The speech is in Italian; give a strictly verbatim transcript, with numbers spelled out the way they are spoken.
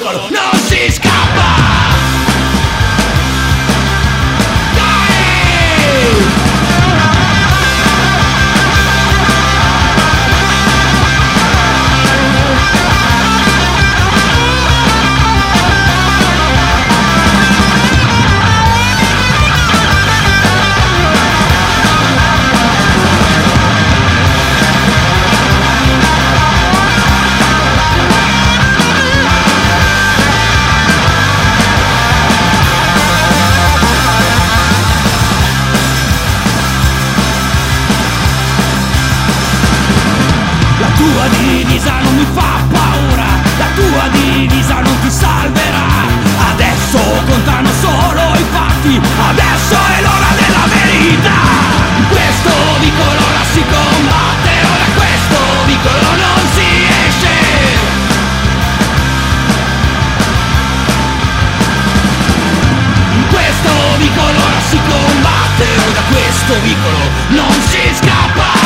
vicolo non si scappa. La tua divisa non mi fa paura, la tua divisa non ti salverà. Adesso contano solo i fatti, adesso è l'ora della verità. In questo vicolo ora si combatte, ora questo vicolo non si esce. In questo vicolo ora si combatte, ora questo vicolo non si scappa.